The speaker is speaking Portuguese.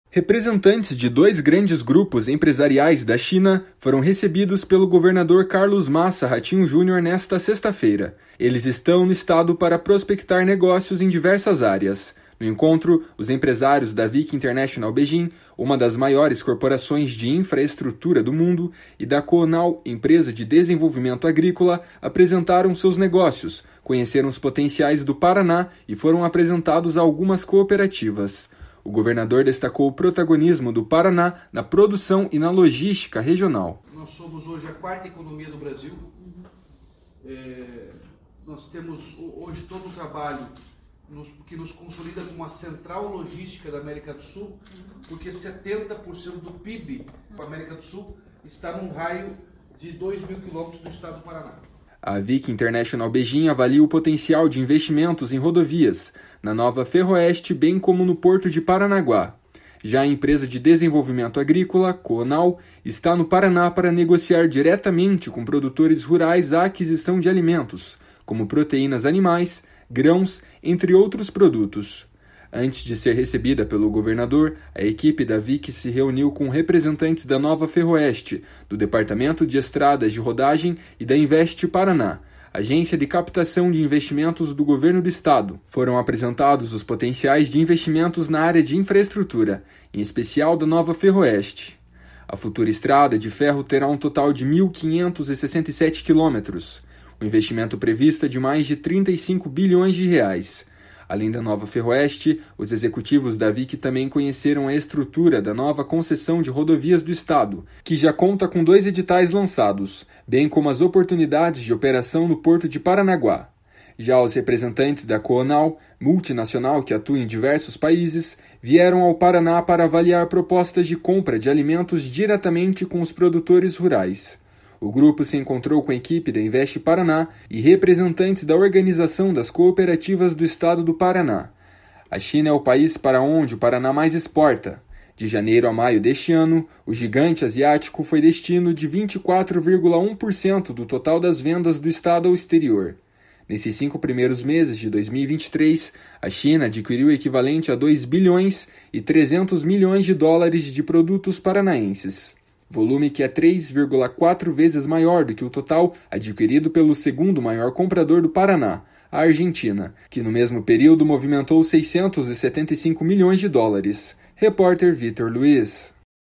Representantes de dois grandes grupos empresariais da China foram recebidos pelo governador Carlos Massa Ratinho Júnior nesta sexta-feira. Eles estão no estado para prospectar negócios em diversas áreas. No encontro, os empresários da Vic International Beijing, uma das maiores corporações de infraestrutura do mundo, e da Conal, empresa de desenvolvimento agrícola, apresentaram seus negócios, conheceram os potenciais do Paraná e foram apresentados a algumas cooperativas. O governador destacou o protagonismo do Paraná na produção e na logística regional. Nós somos hoje a quarta economia do Brasil. Nós temos hoje todo um trabalho que nos consolida como a central logística da América do Sul, porque 70% do PIB da América do Sul está num raio de 2.000 quilômetros do estado do Paraná. A Vic International Beijing avalia o potencial de investimentos em rodovias, na Nova Ferroeste, bem como no Porto de Paranaguá. Já a empresa de desenvolvimento agrícola, Conal, está no Paraná para negociar diretamente com produtores rurais a aquisição de alimentos, como proteínas animais, grãos, entre outros produtos. Antes de ser recebida pelo governador, a equipe da Vic se reuniu com representantes da Nova Ferroeste, do Departamento de Estradas de Rodagem e da Invest Paraná, agência de captação de investimentos do governo do estado. Foram apresentados os potenciais de investimentos na área de infraestrutura, em especial da Nova Ferroeste. A futura estrada de ferro terá um total de 1.567 quilômetros. O investimento previsto é de mais de 35 bilhões de reais. Além da Nova Ferroeste, os executivos da Vic também conheceram a estrutura da nova concessão de rodovias do estado, que já conta com 2 editais lançados, bem como as oportunidades de operação no Porto de Paranaguá. Já os representantes da Conal, multinacional que atua em diversos países, vieram ao Paraná para avaliar propostas de compra de alimentos diretamente com os produtores rurais. O grupo se encontrou com a equipe da Invest Paraná e representantes da Organização das Cooperativas do Estado do Paraná. A China é o país para onde o Paraná mais exporta. De janeiro a maio deste ano, o gigante asiático foi destino de 24,1% do total das vendas do estado ao exterior. Nesses 5 primeiros meses de 2023, a China adquiriu o equivalente a 2 bilhões e 300 milhões de dólares de produtos paranaenses. Volume que é 3,4 vezes maior do que o total adquirido pelo segundo maior comprador do Paraná, a Argentina, que no mesmo período movimentou 675 milhões de dólares. Repórter Vitor Luiz.